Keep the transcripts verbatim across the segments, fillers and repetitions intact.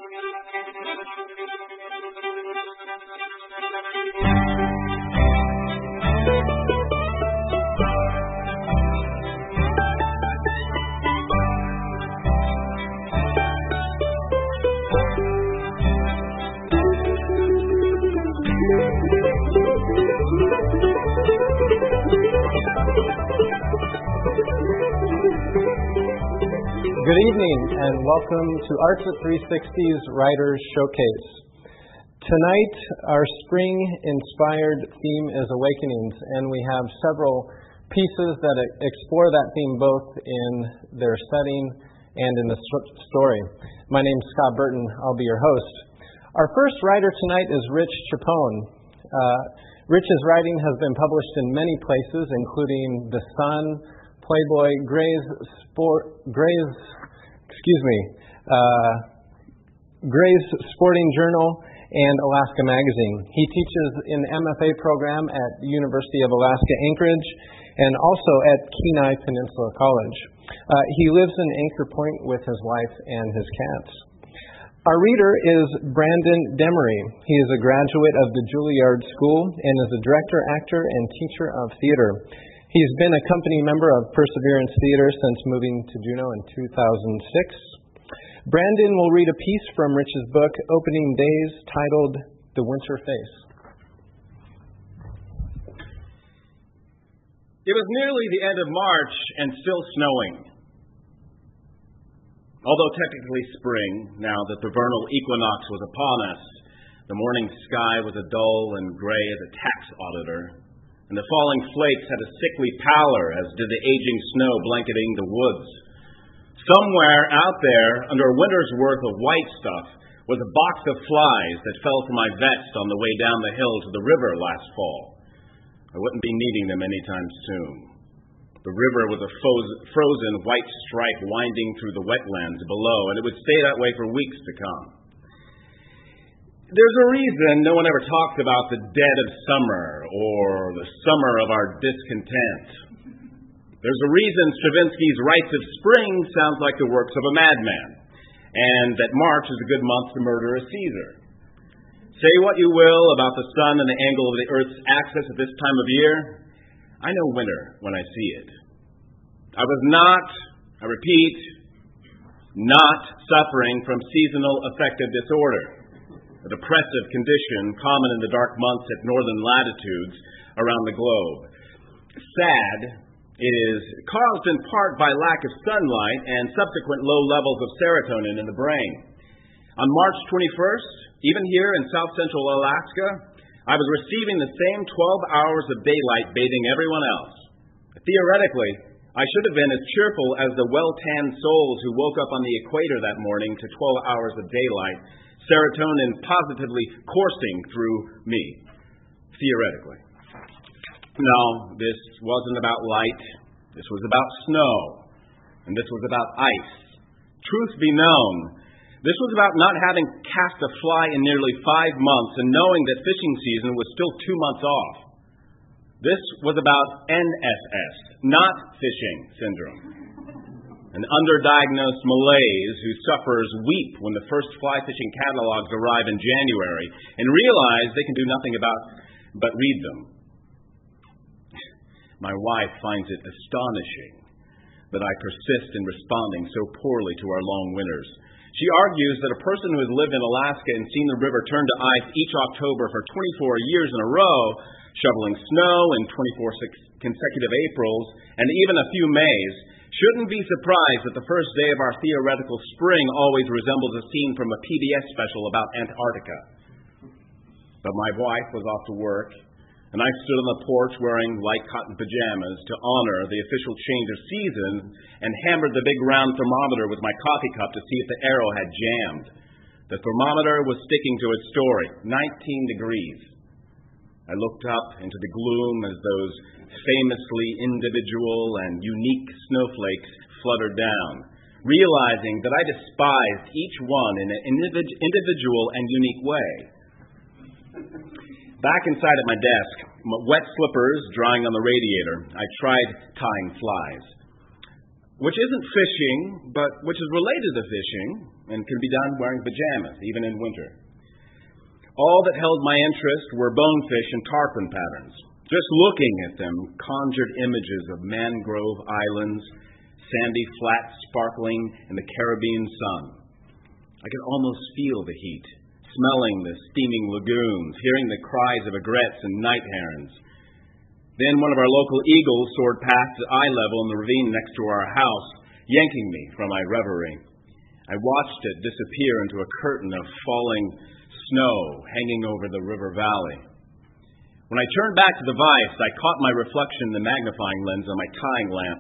Good evening and welcome to Arts at three sixty's Writers Showcase. Tonight, our spring-inspired theme is Awakenings, and we have several pieces that explore that theme both in their setting and in the story. My name is Scott Burton. I'll be your host. Our first writer tonight is Rich Chapone. Uh, Rich's writing has been published in many places, including The Sun, Playboy, Gray's Sport, Gray's, excuse me, uh, Gray's Sporting Journal, and Alaska Magazine. He teaches in the M F A program at the University of Alaska Anchorage and also at Kenai Peninsula College. Uh, he lives in Anchor Point with his wife and his cats. Our reader is Brandon Demery. He is a graduate of the Juilliard School and is a director, actor, and teacher of theater. He's been a company member of Perseverance Theater since moving to Juneau in two thousand six. Brandon will read a piece from Rich's book, Opening Days, titled The Winter Face. It was nearly the end of March and still snowing. Although technically spring, now that the vernal equinox was upon us, the morning sky was a dull and gray as a tax auditor, and the falling flakes had a sickly pallor, as did the aging snow blanketing the woods. Somewhere out there, under a winter's worth of white stuff, was a box of flies that fell from my vest on the way down the hill to the river last fall. I wouldn't be needing them anytime soon. The river was a frozen white stripe winding through the wetlands below, and it would stay that way for weeks to come. There's a reason no one ever talks about the dead of summer or the summer of our discontent. There's a reason Stravinsky's Rites of Spring sounds like the works of a madman, and that March is a good month to murder a Caesar. Say what you will about the sun and the angle of the Earth's axis at this time of year, I know winter when I see it. I was not, I repeat, not suffering from seasonal affective disorder, a depressive condition common in the dark months at northern latitudes around the globe. Sad, it is caused in part by lack of sunlight and subsequent low levels of serotonin in the brain. On March twenty-first, even here in south central Alaska, I was receiving the same twelve hours of daylight bathing everyone else. Theoretically, I should have been as cheerful as the well-tanned souls who woke up on the equator that morning to twelve hours of daylight, serotonin positively coursing through me, theoretically. No, this wasn't about light. This was about snow. And this was about ice. Truth be known, this was about not having cast a fly in nearly five months and knowing that fishing season was still two months off. This was about N S S, not fishing syndrome. An underdiagnosed Malays whose sufferers weep when the first fly fishing catalogs arrive in January and realize they can do nothing about but read them. My wife finds it astonishing that I persist in responding so poorly to our long winters. She argues that a person who has lived in Alaska and seen the river turn to ice each October for twenty-four years in a row, shoveling snow in twenty-four consecutive Aprils, and even a few Mays, shouldn't be surprised that the first day of our theoretical spring always resembles a scene from a P B S special about Antarctica. But my wife was off to work, and I stood on the porch wearing light cotton pajamas to honor the official change of seasons and hammered the big round thermometer with my coffee cup to see if the arrow had jammed. The thermometer was sticking to its story, nineteen degrees. I looked up into the gloom as those famously individual and unique snowflakes fluttered down, realizing that I despised each one in an individual and unique way. Back inside at my desk, wet slippers drying on the radiator, I tried tying flies, which isn't fishing, but which is related to fishing. and can be done wearing pajamas, even in winter. All that held my interest were bonefish and tarpon patterns. Just looking at them conjured images of mangrove islands, sandy flats sparkling in the Caribbean sun. I could almost feel the heat, smelling the steaming lagoons, hearing the cries of egrets and night herons. Then one of our local eagles soared past at eye level in the ravine next to our house, yanking me from my reverie. I watched it disappear into a curtain of falling snow hanging over the river valley. When I turned back to the vise, I caught my reflection in the magnifying lens on my tying lamp.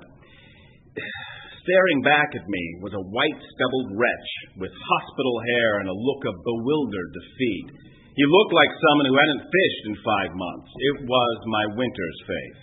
Staring back at me was a white, stubbled wretch with hospital hair and a look of bewildered defeat. He looked like someone who hadn't fished in five months. It was my winter's face.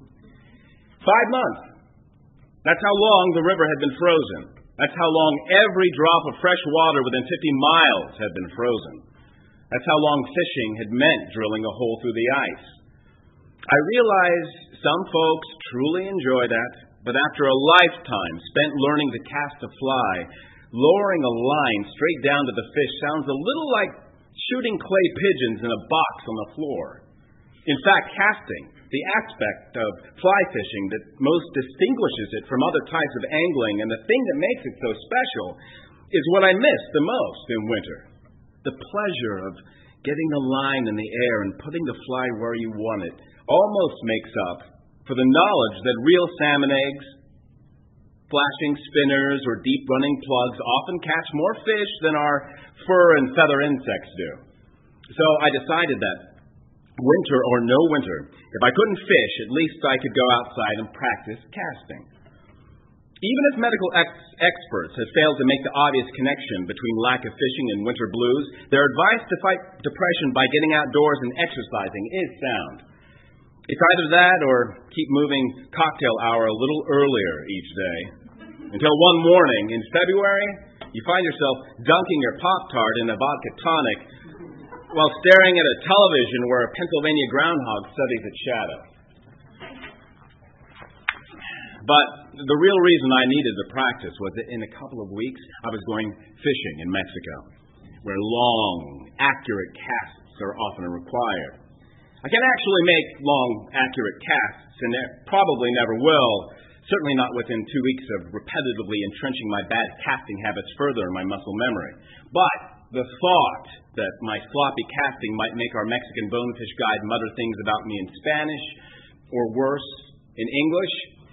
Five months. That's how long the river had been frozen. That's how long every drop of fresh water within fifty miles had been frozen. That's how long fishing had meant drilling a hole through the ice. I realize some folks truly enjoy that, but after a lifetime spent learning to cast a fly, lowering a line straight down to the fish sounds a little like shooting clay pigeons in a box on the floor. In fact, casting, the aspect of fly fishing that most distinguishes it from other types of angling and the thing that makes it so special, is what I miss the most in winter. The pleasure of getting the line in the air and putting the fly where you want it almost makes up for the knowledge that real salmon eggs, flashing spinners, or deep-running plugs often catch more fish than our fur and feather insects do. So I decided that, winter or no winter, if I couldn't fish, at least I could go outside and practice casting. Even if medical ex- experts have failed to make the obvious connection between lack of fishing and winter blues, their advice to fight depression by getting outdoors and exercising is sound. It's either that or keep moving cocktail hour a little earlier each day. Until one morning in February, you find yourself dunking your Pop-Tart in a vodka tonic while staring at a television where a Pennsylvania groundhog studies its shadow. But the real reason I needed to practice was that in a couple of weeks I was going fishing in Mexico, where long, accurate casts are often required. I can actually make long, accurate casts, and probably never will, certainly not within two weeks of repetitively entrenching my bad casting habits further in my muscle memory. But the thought that my sloppy casting might make our Mexican bonefish guide mutter things about me in Spanish, or worse, in English,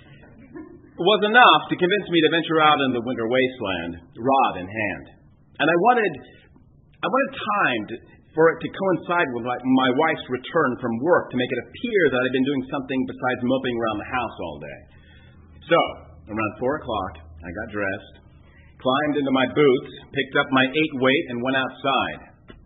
was enough to convince me to venture out in the winter wasteland, rod in hand. And I wanted, I wanted time to, for it to coincide with my, my wife's return from work to make it appear that I'd been doing something besides moping around the house all day. So, around four o'clock, I got dressed, climbed into my boots, picked up my eight weight, and went outside.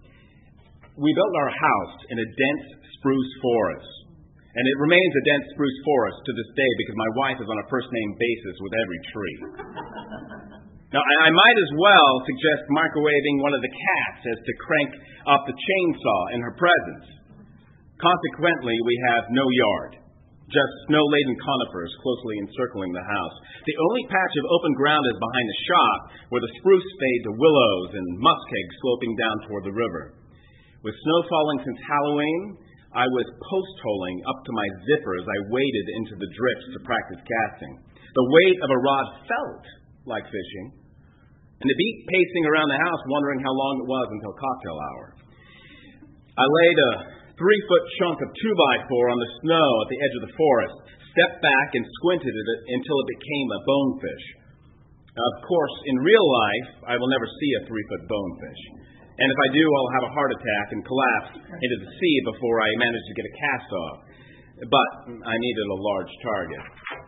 We built our house in a dense spruce forest. And it remains a dense spruce forest to this day because my wife is on a first-name basis with every tree. Now, I might as well suggest microwaving one of the cats as to crank up the chainsaw in her presence. Consequently, we have no yard, just snow-laden conifers closely encircling the house. The only patch of open ground is behind the shop, where the spruce fade to willows and muskegs sloping down toward the river. With snow falling since Halloween, I was post-holing up to my zipper as I waded into the drifts to practice casting. The weight of a rod felt like fishing, and the beat pacing around the house wondering how long it was until cocktail hour. I laid a three-foot chunk of two-by-four on the snow at the edge of the forest, stepped back and squinted at it until it became a bonefish. Of course, in real life, I will never see a three-foot bonefish. And if I do, I'll have a heart attack and collapse into the sea before I manage to get a cast off. But I needed a large target.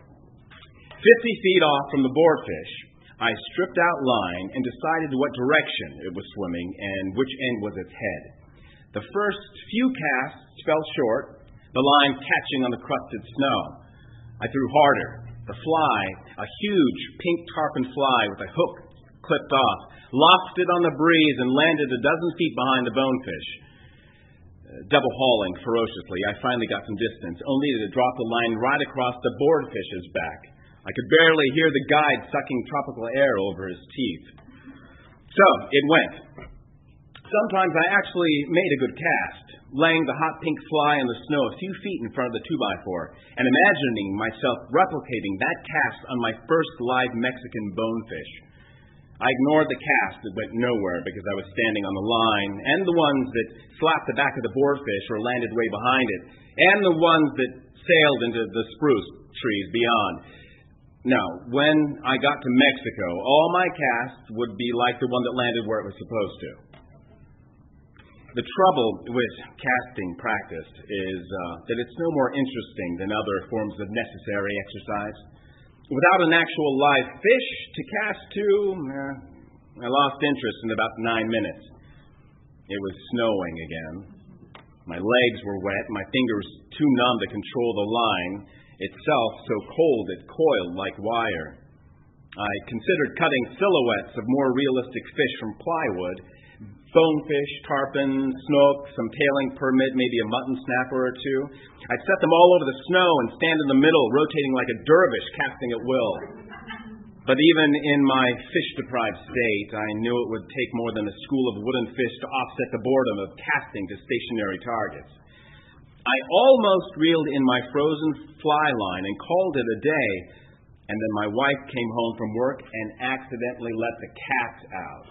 Fifty feet off from the boarfish, I stripped out line and decided what direction it was swimming and which end was its head. The first few casts fell short, the line catching on the crusted snow. I threw harder. The fly, a huge pink tarpon fly with a hook clipped off, lofted on the breeze and landed a dozen feet behind the bonefish. Uh, double hauling ferociously, I finally got some distance, only to drop the line right across the boardfish's back. I could barely hear the guide sucking tropical air over his teeth. So, it went. Sometimes I actually made a good cast, laying the hot pink fly in the snow a few feet in front of the two by four and imagining myself replicating that cast on my first live Mexican bonefish. I ignored the cast that went nowhere because I was standing on the line, and the ones that slapped the back of the boarfish or landed way behind it, and the ones that sailed into the spruce trees beyond. Now, when I got to Mexico, all my casts would be like the one that landed where it was supposed to. The trouble with casting practice is uh, that it's no more interesting than other forms of necessary exercise. Without an actual live fish to cast to, eh, I lost interest in about nine minutes. It was snowing again. My legs were wet, my fingers too numb to control the line itself, so cold it coiled like wire. I considered cutting silhouettes of more realistic fish from plywood, bonefish, tarpon, snook, some tailing permit, maybe a mutton snapper or two. I'd set them all over the snow and stand in the middle, rotating like a dervish, casting at will. But even in my fish-deprived state, I knew it would take more than a school of wooden fish to offset the boredom of casting to stationary targets. I almost reeled in my frozen fly line and called it a day, and then my wife came home from work and accidentally let the cats out.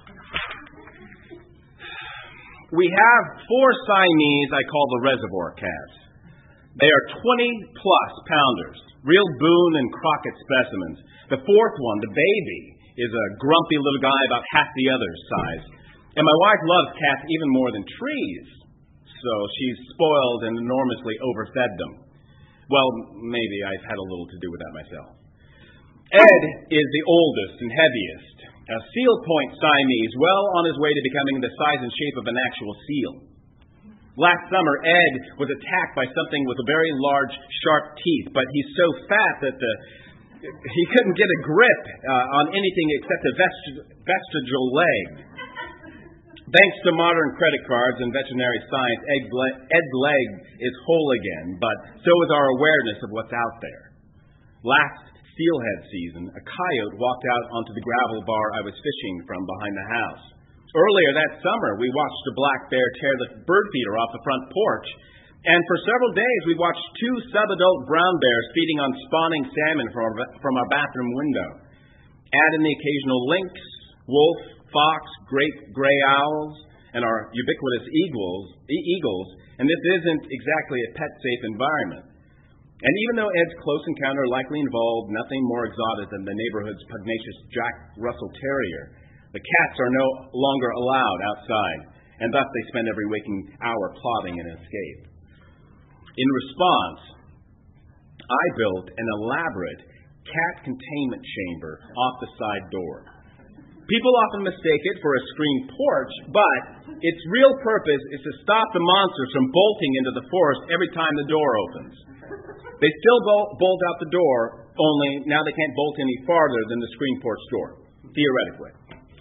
We have four Siamese I call the reservoir cats. They are twenty-plus pounders, real Boone and Crockett specimens. The fourth one, the baby, is a grumpy little guy about half the other's size. And my wife loves cats even more than trees, so she's spoiled and enormously overfed them. Well, maybe I've had a little to do with that myself. Ed is the oldest and heaviest, a seal point Siamese, well on his way to becoming the size and shape of an actual seal. Last summer, Ed was attacked by something with a very large, sharp teeth, but he's so fat that the, he couldn't get a grip uh, on anything except a vesti- vestigial leg. Thanks to modern credit cards and veterinary science, Ed's, le- Ed's leg is whole again, but so is our awareness of what's out there. Last steelhead season, a coyote walked out onto the gravel bar I was fishing from behind the house. Earlier that summer, we watched a black bear tear the bird feeder off the front porch, and for several days we watched two subadult brown bears feeding on spawning salmon from our, from our bathroom window. Add in the occasional lynx, wolf, fox, great gray owls, and our ubiquitous eagles, eagles, and this isn't exactly a pet-safe environment. And even though Ed's close encounter likely involved nothing more exotic than the neighborhood's pugnacious Jack Russell Terrier, the cats are no longer allowed outside, and thus they spend every waking hour plotting an escape. In response, I built an elaborate cat containment chamber off the side door. People often mistake it for a screened porch, but its real purpose is to stop the monsters from bolting into the forest every time the door opens. They still bolt out the door, only now they can't bolt any farther than the screen porch door, theoretically.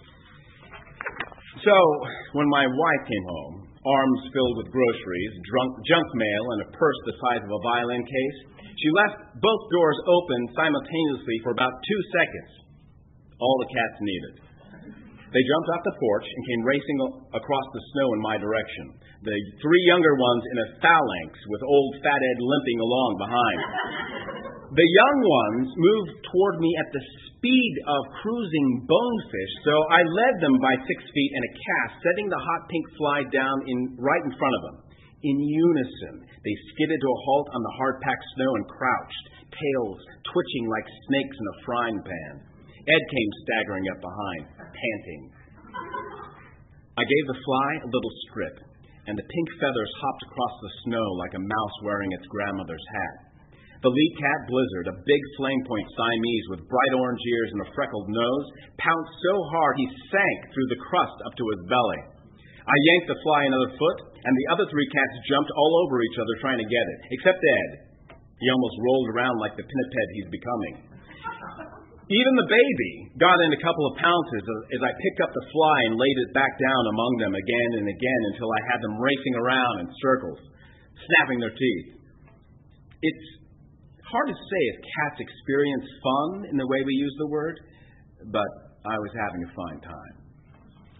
So, when my wife came home, arms filled with groceries, drunk, junk mail, and a purse the size of a violin case, she left both doors open simultaneously for about two seconds. All the cats needed. They jumped off the porch and came racing across the snow in my direction. The three younger ones in a phalanx with old Fat Ed limping along behind. The young ones moved toward me at the speed of cruising bonefish, so I led them by six feet in a cast, setting the hot pink fly down in right in front of them. In unison, they skidded to a halt on the hard-packed snow and crouched, tails twitching like snakes in a frying pan. Ed came staggering up behind, panting. I gave the fly a little strip, and the pink feathers hopped across the snow like a mouse wearing its grandmother's hat. The lead cat, Blizzard, a big flame point Siamese with bright orange ears and a freckled nose, pounced so hard he sank through the crust up to his belly. I yanked the fly another foot, and the other three cats jumped all over each other trying to get it, except Ed. He almost rolled around like the pinniped he's becoming. Even the baby got in a couple of pounces as I picked up the fly and laid it back down among them again and again until I had them racing around in circles, snapping their teeth. It's hard to say if cats experience fun in the way we use the word, but I was having a fine time.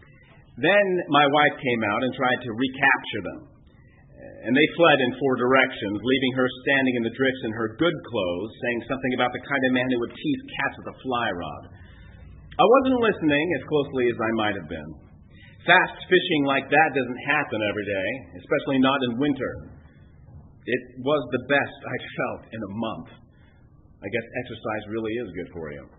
Then my wife came out and tried to recapture them. And they fled in four directions, leaving her standing in the drifts in her good clothes, saying something about the kind of man who would tease cats with a fly rod. I wasn't listening as closely as I might have been. Fast fishing like that doesn't happen every day, especially not in winter. It was the best I'd felt in a month. I guess exercise really is good for you.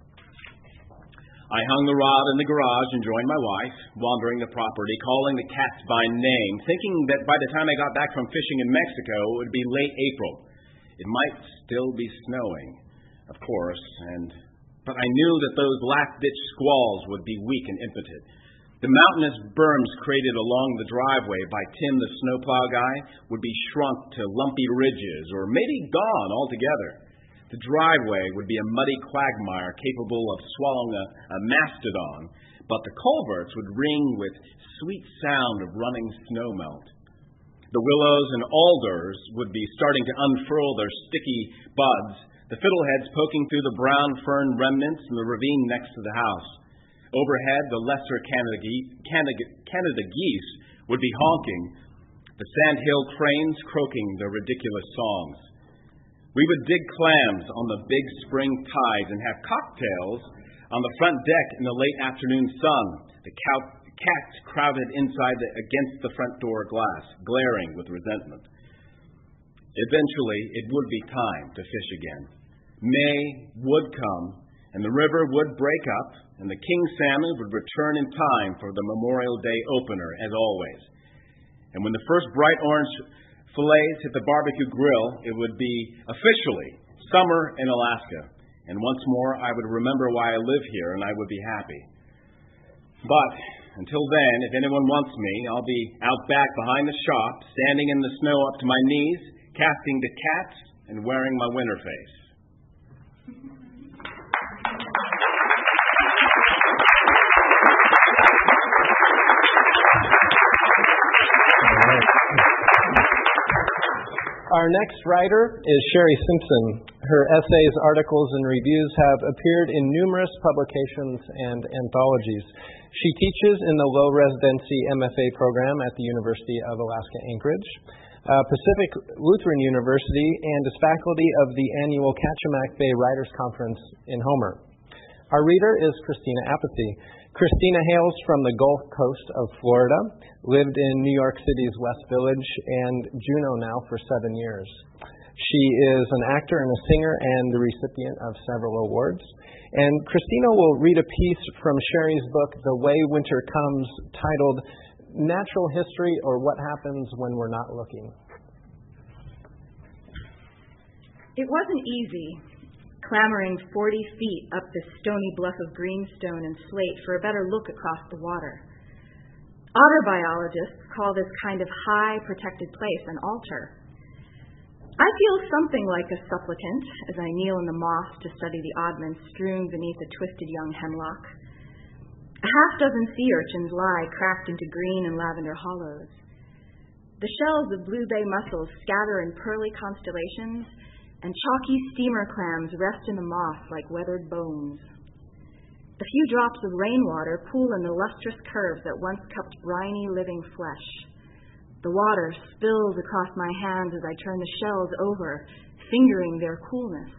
I hung the rod in the garage and joined my wife, wandering the property, calling the cats by name, thinking that by the time I got back from fishing in Mexico, it would be late April. It might still be snowing, of course, and but I knew that those last-ditch squalls would be weak and impotent. The mountainous berms created along the driveway by Tim the snowplow guy would be shrunk to lumpy ridges or maybe gone altogether. The driveway would be a muddy quagmire capable of swallowing a, a mastodon, but the culverts would ring with sweet sound of running snowmelt. The willows and alders would be starting to unfurl their sticky buds, the fiddleheads poking through the brown fern remnants in the ravine next to the house. Overhead, the lesser Canada, Canada, Canada geese would be honking, the sandhill cranes croaking their ridiculous songs. We would dig clams on the big spring tides and have cocktails on the front deck in the late afternoon sun, the cats crowded inside the, against the front door glass, glaring with resentment. Eventually, it would be time to fish again. May would come, and the river would break up, and the king salmon would return in time for the Memorial Day opener, as always. And when the first bright orange fillets hit the barbecue grill, it would be officially summer in Alaska. And once more, I would remember why I live here, and I would be happy. But until then, if anyone wants me, I'll be out back behind the shop, standing in the snow up to my knees, casting the cats, and wearing my winter face. Our next writer is Sherry Simpson. Her essays, articles, and reviews have appeared in numerous publications and anthologies. She teaches in the low residency M F A program at the University of Alaska Anchorage, uh, Pacific Lutheran University, and is faculty of the annual Kachemak Bay Writers Conference in Homer. Our reader is Christina Apathy. Christina hails from the Gulf Coast of Florida, lived in New York City's West Village, and Juneau now for seven years. She is an actor and a singer and the recipient of several awards. And Christina will read a piece from Sherry's book, The Way Winter Comes, titled Natural History or What Happens When We're Not Looking. It wasn't easy, clambering forty feet up the stony bluff of greenstone and slate for a better look across the water. Otter biologists call this kind of high, protected place an altar. I feel something like a supplicant as I kneel in the moss to study the oddments strewn beneath a twisted young hemlock. A half dozen sea urchins lie cracked into green and lavender hollows. The shells of blue bay mussels scatter in pearly constellations, and chalky steamer clams rest in the moss like weathered bones. A few drops of rainwater pool in the lustrous curves that once cupped briny living flesh. The water spills across my hands as I turn the shells over, fingering their coolness.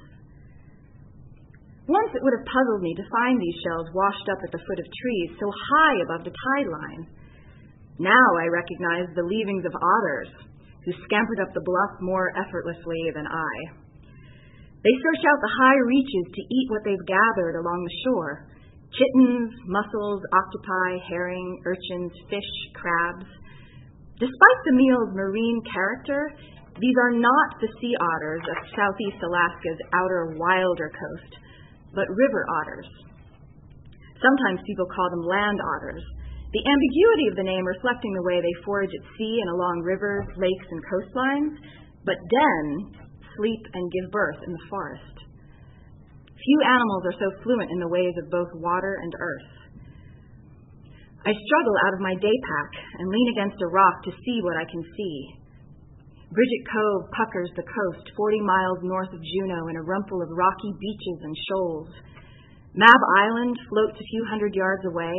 Once it would have puzzled me to find these shells washed up at the foot of trees so high above the tide line. Now I recognize the leavings of otters, who scampered up the bluff more effortlessly than I. They search out the high reaches to eat what they've gathered along the shore. Chittens, mussels, octopi, herring, urchins, fish, crabs. Despite the meal's marine character, these are not the sea otters of southeast Alaska's outer wilder coast, but river otters. Sometimes people call them land otters, the ambiguity of the name reflecting the way they forage at sea and along rivers, lakes, and coastlines, but den, sleep, and give birth in the forest. Few animals are so fluent in the ways of both water and earth. I struggle out of my day pack and lean against a rock to see what I can see. Bridget Cove puckers the coast forty miles north of Juneau in a rumple of rocky beaches and shoals. Mab Island floats a few hundred yards away,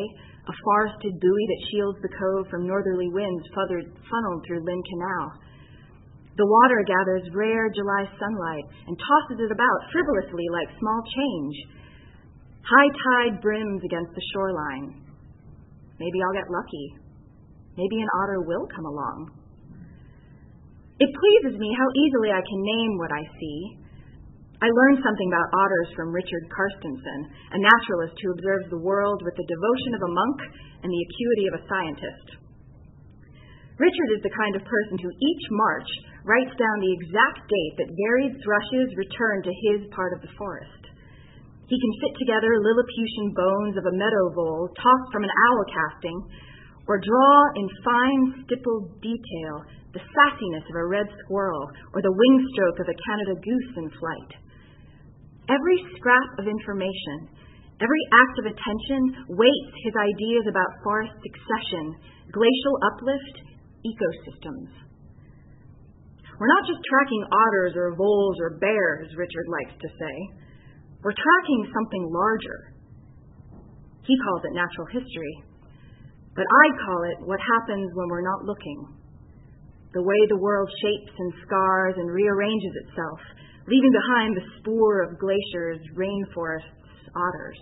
a forested buoy that shields the cove from northerly winds funneled through Lynn Canal. The water gathers rare July sunlight and tosses it about frivolously like small change. High tide brims against the shoreline. Maybe I'll get lucky. Maybe an otter will come along. It pleases me how easily I can name what I see. I learned something about otters from Richard Carstensen, a naturalist who observes the world with the devotion of a monk and the acuity of a scientist. Richard is the kind of person who each March writes down the exact date that varied thrushes return to his part of the forest. He can fit together Lilliputian bones of a meadow vole tossed from an owl casting, or draw in fine stippled detail the sassiness of a red squirrel or the wing stroke of a Canada goose in flight. Every scrap of information, every act of attention weights his ideas about forest succession, glacial uplift, ecosystems. We're not just tracking otters or voles or bears, Richard likes to say. We're tracking something larger. He calls it natural history, but I call it what happens when we're not looking. The way the world shapes and scars and rearranges itself, leaving behind the spoor of glaciers, rainforests, otters.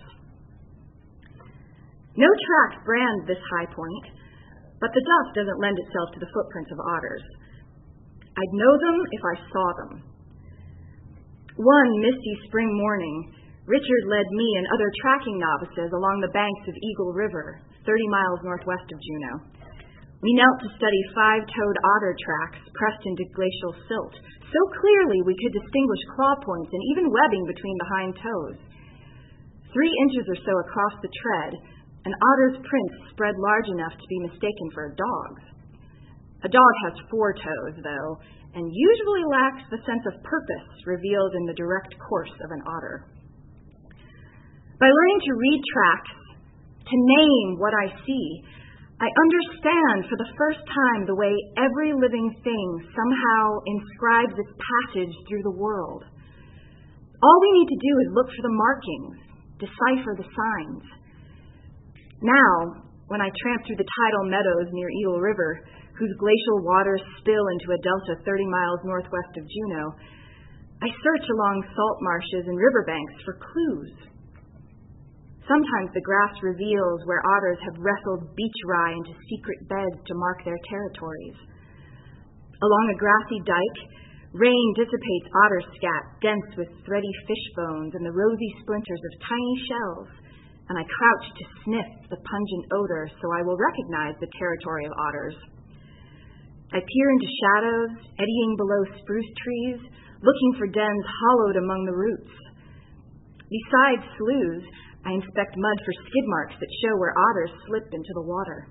No tracks brand this high point, but the dust doesn't lend itself to the footprints of otters. I'd know them if I saw them. One misty spring morning, Richard led me and other tracking novices along the banks of Eagle River, thirty miles northwest of Juneau. We knelt to study five-toed otter tracks pressed into glacial silt. So clearly we could distinguish claw points and even webbing between the hind toes. Three inches or so across the tread, an otter's prints spread large enough to be mistaken for a dog's. A dog has four toes, though, and usually lacks the sense of purpose revealed in the direct course of an otter. By learning to read tracks, to name what I see, I understand for the first time the way every living thing somehow inscribes its passage through the world. All we need to do is look for the markings, decipher the signs. Now, when I tramp through the tidal meadows near Eagle River, whose glacial waters spill into a delta thirty miles northwest of Juneau, I search along salt marshes and riverbanks for clues. Sometimes the grass reveals where otters have wrestled beach rye into secret beds to mark their territories. Along a grassy dike, rain dissipates otter scat dense with thready fish bones and the rosy splinters of tiny shells, and I crouch to sniff the pungent odor so I will recognize the territory of otters. I peer into shadows, eddying below spruce trees, looking for dens hollowed among the roots. Besides sloughs, I inspect mud for skid marks that show where otters slip into the water.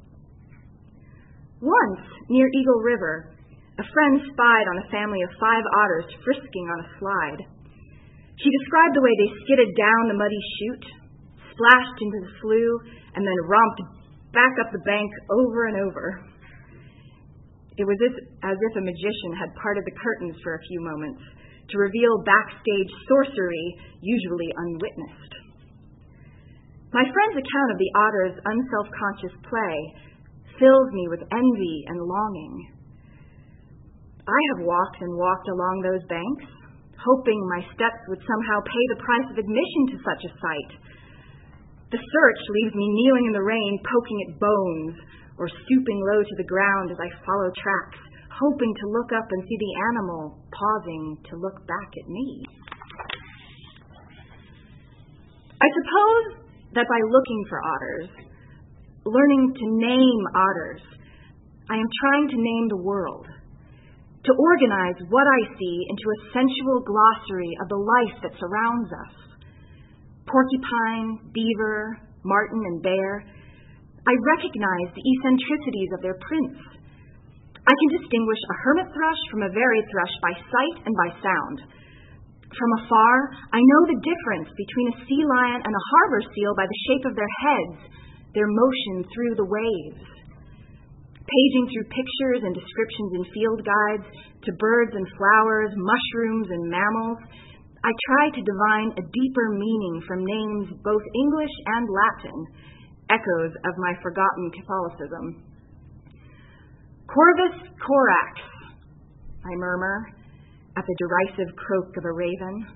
Once, near Eagle River, a friend spied on a family of five otters frisking on a slide. She described the way they skidded down the muddy chute, splashed into the slough, and then romped back up the bank over and over. It was as if a magician had parted the curtains for a few moments to reveal backstage sorcery usually unwitnessed. My friend's account of the otter's unselfconscious play fills me with envy and longing. I have walked and walked along those banks, hoping my steps would somehow pay the price of admission to such a sight. The search leaves me kneeling in the rain, poking at bones, or stooping low to the ground as I follow tracks, hoping to look up and see the animal pausing to look back at me. I suppose that by looking for otters, learning to name otters, I am trying to name the world, to organize what I see into a sensual glossary of the life that surrounds us. Porcupine, beaver, marten, and bear, I recognize the eccentricities of their prints. I can distinguish a hermit thrush from a varied thrush by sight and by sound. From afar, I know the difference between a sea lion and a harbor seal by the shape of their heads, their motion through the waves. Paging through pictures and descriptions in field guides to birds and flowers, mushrooms and mammals, I try to divine a deeper meaning from names both English and Latin, echoes of my forgotten Catholicism. Corvus corax, I murmur, at the derisive croak of a raven.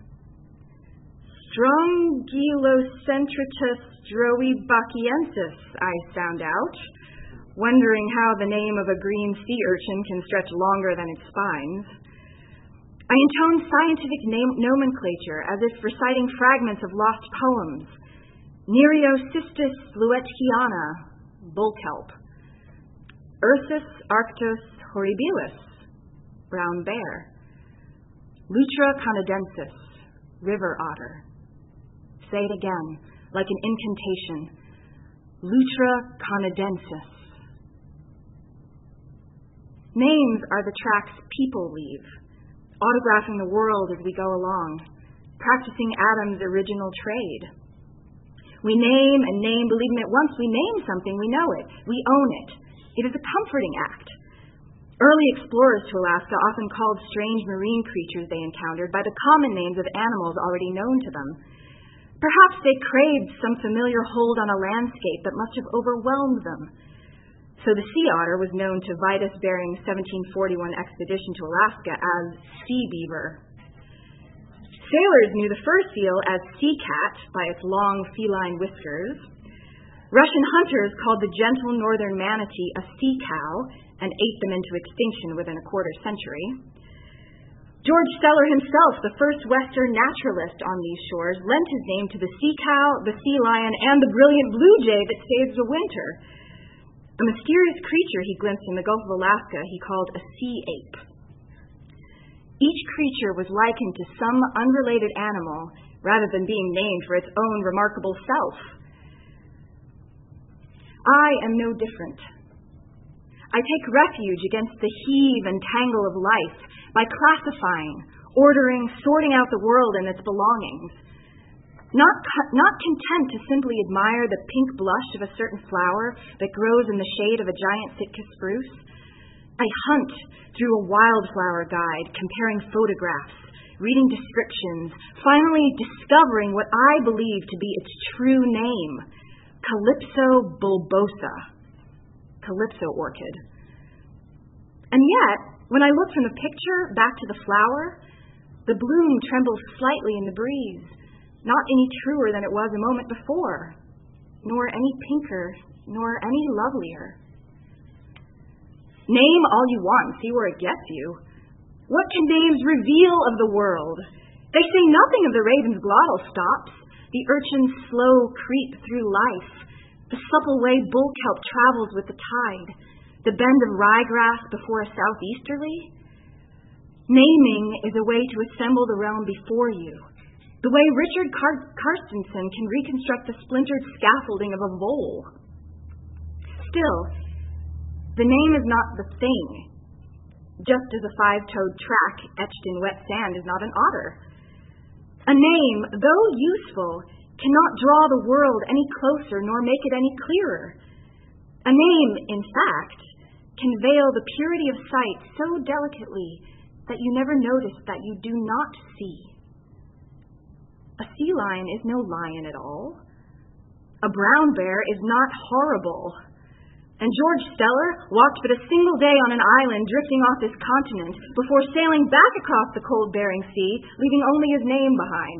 Strongylocentritus droebachiensis, I sound out, wondering how the name of a green sea urchin can stretch longer than its spines. I intone scientific name- nomenclature as if reciting fragments of lost poems. Nereocystis luetkiana, bull kelp. Ursus arctos horribilis, brown bear. Lutra canadensis, river otter. Say it again, like an incantation. Lutra canadensis. Names are the tracks people leave, autographing the world as we go along, practicing Adam's original trade. We name and name, believing that once we name something, we know it, we own it. It is a comforting act. Early explorers to Alaska often called strange marine creatures they encountered by the common names of animals already known to them. Perhaps they craved some familiar hold on a landscape that must have overwhelmed them. So the sea otter was known to Vitus Bering's seventeen forty-one expedition to Alaska as sea beaver. Sailors knew the fur seal as sea cat by its long feline whiskers. Russian hunters called the gentle northern manatee a sea cow and ate them into extinction within a quarter century. George Steller himself, the first Western naturalist on these shores, lent his name to the sea cow, the sea lion, and the brilliant blue jay that saves the winter. A mysterious creature he glimpsed in the Gulf of Alaska he called a sea ape. Each creature was likened to some unrelated animal rather than being named for its own remarkable self. I am no different. I take refuge against the heave and tangle of life by classifying, ordering, sorting out the world and its belongings. Not, not content to simply admire the pink blush of a certain flower that grows in the shade of a giant Sitka spruce, I hunt through a wildflower guide, comparing photographs, reading descriptions, finally discovering what I believe to be its true name, Calypso bulbosa, calypso orchid. And yet, when I look from the picture back to the flower, the bloom trembles slightly in the breeze, not any truer than it was a moment before, nor any pinker, nor any lovelier. Name all you want and see where it gets you. What can names reveal of the world? They say nothing of the raven's glottal stops, the urchin's slow creep through life, the supple way bull kelp travels with the tide, the bend of ryegrass before a southeasterly. Naming is a way to assemble the realm before you, the way Richard Car- Carstensen can reconstruct the splintered scaffolding of a vole. Still, the name is not the thing, just as a five-toed track etched in wet sand is not an otter. A name, though useful, cannot draw the world any closer nor make it any clearer. A name, in fact, can veil the purity of sight so delicately that you never notice that you do not see. A sea lion is no lion at all. A brown bear is not horrible. And George Steller walked but a single day on an island drifting off this continent before sailing back across the cold Bering Sea, leaving only his name behind.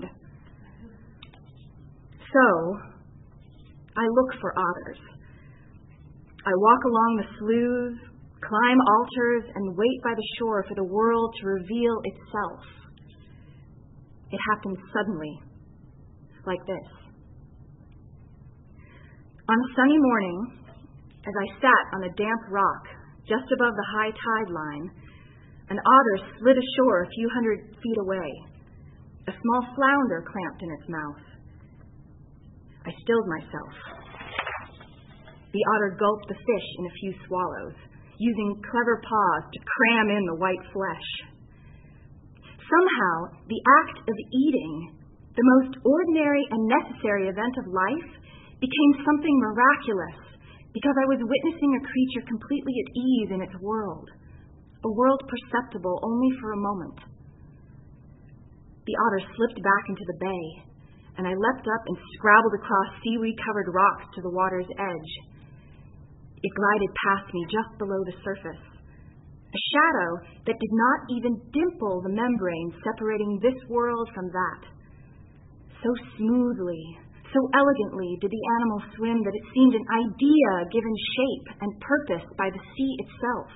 So, I look for otters. I walk along the sloughs, climb altars, and wait by the shore for the world to reveal itself. It happens suddenly, like this. On a sunny morning, as I sat on a damp rock just above the high tide line, an otter slid ashore a few hundred feet away, a small flounder clamped in its mouth. I stilled myself. The otter gulped the fish in a few swallows, using clever paws to cram in the white flesh. Somehow, the act of eating, the most ordinary and necessary event of life, became something miraculous, because I was witnessing a creature completely at ease in its world, a world perceptible only for a moment. The otter slipped back into the bay, and I leapt up and scrabbled across seaweed-covered rocks to the water's edge. It glided past me just below the surface, a shadow that did not even dimple the membrane separating this world from that. So smoothly, so elegantly did the animal swim that it seemed an idea given shape and purpose by the sea itself.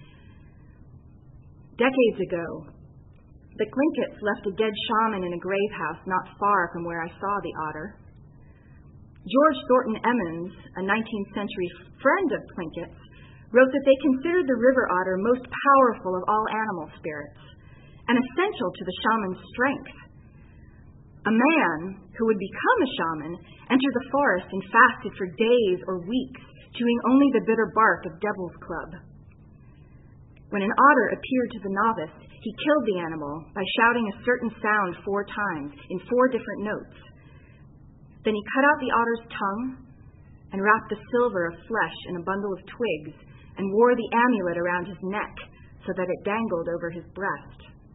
Decades ago, the Tlinkits left a dead shaman in a grave house not far from where I saw the otter. George Thornton Emmons, a nineteenth century friend of Tlinkits, wrote that they considered the river otter most powerful of all animal spirits and essential to the shaman's strength. A man who would become a shaman entered the forest and fasted for days or weeks, chewing only the bitter bark of devil's club. When an otter appeared to the novice, he killed the animal by shouting a certain sound four times in four different notes. Then he cut out the otter's tongue and wrapped the silver of flesh in a bundle of twigs and wore the amulet around his neck so that it dangled over his breast.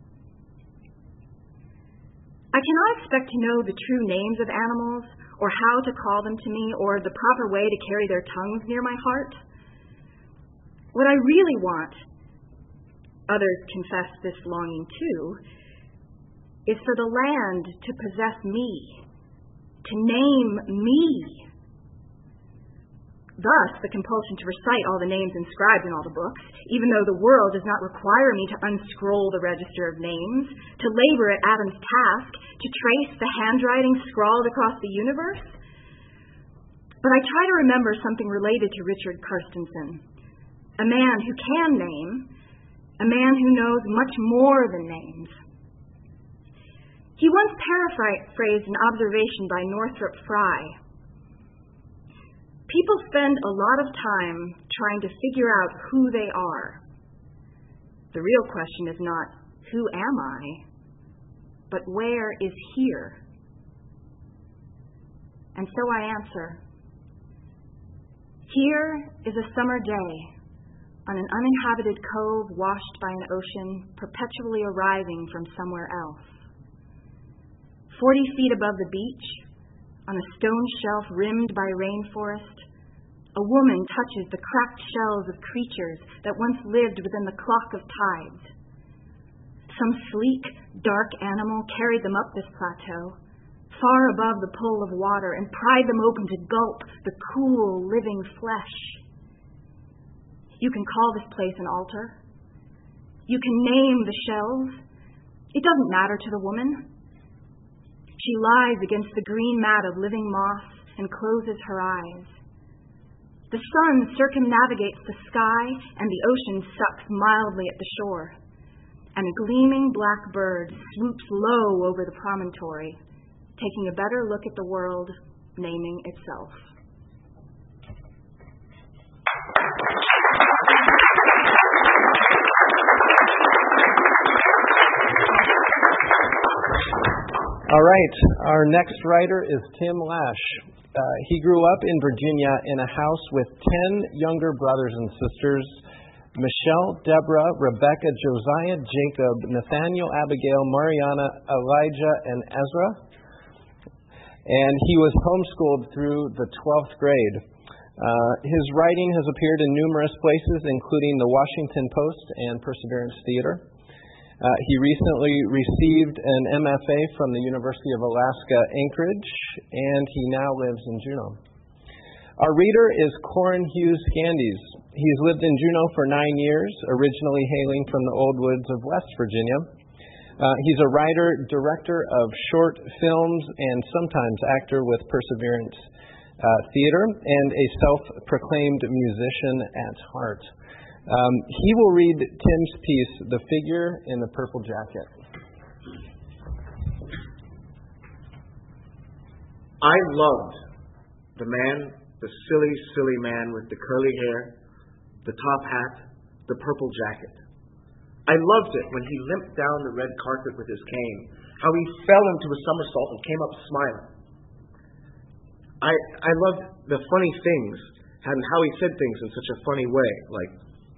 I cannot expect to know the true names of animals or how to call them to me or the proper way to carry their tongues near my heart. What I really want, others confess this longing too, is for the land to possess me, to name me. Thus, the compulsion to recite all the names inscribed in all the books, even though the world does not require me to unscroll the register of names, to labor at Adam's task, to trace the handwriting scrawled across the universe. But I try to remember something related to Richard Carstensen, a man who can name, a man who knows much more than names. He once paraphrased an observation by Northrop Frye. People spend a lot of time trying to figure out who they are. The real question is not, who am I, but where is here? And so I answer, here is a summer day on an uninhabited cove washed by an ocean perpetually arriving from somewhere else. Forty feet above the beach, on a stone shelf rimmed by rainforest, a woman touches the cracked shells of creatures that once lived within the clock of tides. Some sleek, dark animal carried them up this plateau, far above the pull of water, and pried them open to gulp the cool, living flesh. You can call this place an altar. You can name the shells. It doesn't matter to the woman. She lies against the green mat of living moss and closes her eyes. The sun circumnavigates the sky, and the ocean sucks mildly at the shore. And a gleaming black bird swoops low over the promontory, taking a better look at the world, naming itself. All right, our next writer is Tim Lash. Uh, he grew up in Virginia in a house with ten younger brothers and sisters, Michelle, Deborah, Rebecca, Josiah, Jacob, Nathaniel, Abigail, Mariana, Elijah, and Ezra. And he was homeschooled through the twelfth grade. Uh, his writing has appeared in numerous places, including the Washington Post and Perseverance Theater. Uh, he recently received an M F A from the University of Alaska Anchorage, and he now lives in Juneau. Our reader is Corin Hughes Scandies. He's lived in Juneau for nine years, originally hailing from the old woods of West Virginia. Uh, he's a writer, director of short films, and sometimes actor with Perseverance uh, Theater, and a self-proclaimed musician at heart. Um, he will read Tim's piece, The Figure in the Purple Jacket. I loved the man, the silly, silly man with the curly hair, the top hat, the purple jacket. I loved it when he limped down the red carpet with his cane, how he fell into a somersault and came up smiling. I I loved the funny things and how he said things in such a funny way, like,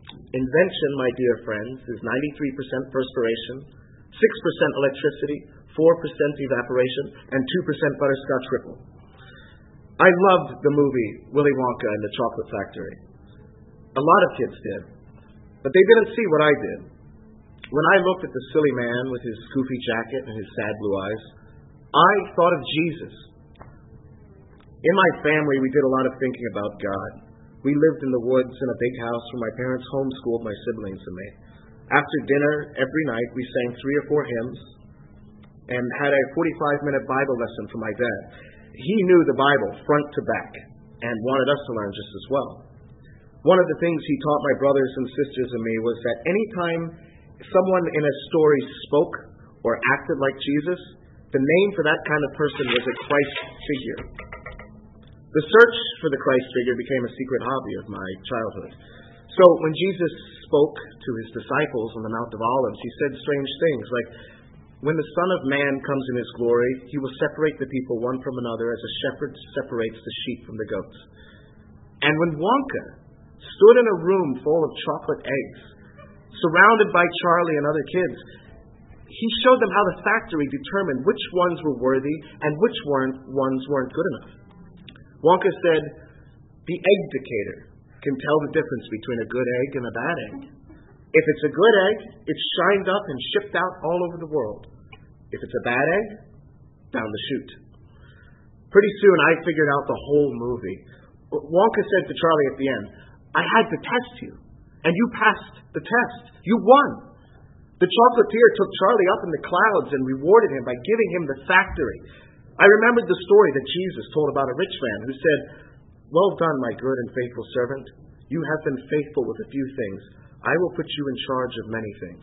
invention, my dear friends, is ninety-three percent perspiration, six percent electricity, four percent evaporation, and two percent butterscotch ripple. I loved the movie Willy Wonka and the Chocolate Factory. A lot of kids did, but they didn't see what I did. When I looked at the silly man with his goofy jacket and his sad blue eyes, I thought of Jesus. In my family, we did a lot of thinking about God. We lived in the woods in a big house where my parents homeschooled my siblings and me. After dinner, every night, we sang three or four hymns and had a forty-five minute Bible lesson from my dad. He knew the Bible front to back and wanted us to learn just as well. One of the things he taught my brothers and sisters and me was that any time someone in a story spoke or acted like Jesus, the name for that kind of person was a Christ figure. The search for the Christ figure became a secret hobby of my childhood. So when Jesus spoke to his disciples on the Mount of Olives, he said strange things like, when the Son of Man comes in his glory, he will separate the people one from another as a shepherd separates the sheep from the goats. And when Wonka stood in a room full of chocolate eggs, surrounded by Charlie and other kids, he showed them how the factory determined which ones were worthy and which weren't, ones weren't good enough. Wonka said, the egg-dicator can tell the difference between a good egg and a bad egg. If it's a good egg, it's shined up and shipped out all over the world. If it's a bad egg, down the chute. Pretty soon I figured out the whole movie. Wonka said to Charlie at the end, I had to test you, and you passed the test. You won. The chocolatier took Charlie up in the clouds and rewarded him by giving him the factory. I remembered the story that Jesus told about a rich man who said, well done, my good and faithful servant. You have been faithful with a few things. I will put you in charge of many things.